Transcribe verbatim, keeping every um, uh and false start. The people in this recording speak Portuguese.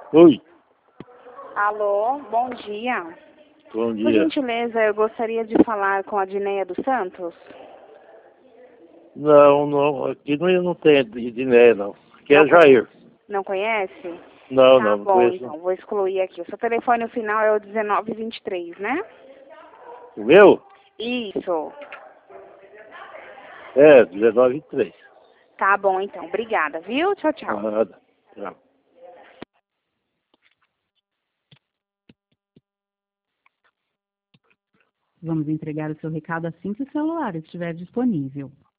Oi, Alô, bom dia. bom Por dia. gentileza, eu gostaria de falar com a Dineia dos Santos. Não, não, aqui não, não tem Diné, não. Aqui é Não Jair. Não conhece? Não, Tá não, não bom, conheço. então, Não. vou excluir aqui. O seu telefone, o final é o dezenove vinte e três, né? O meu? Isso. É, dezenove e três. Tá bom, então. Obrigada, viu? Tchau, tchau. Nada. Tchau. Vamos entregar o seu recado assim que o celular estiver disponível.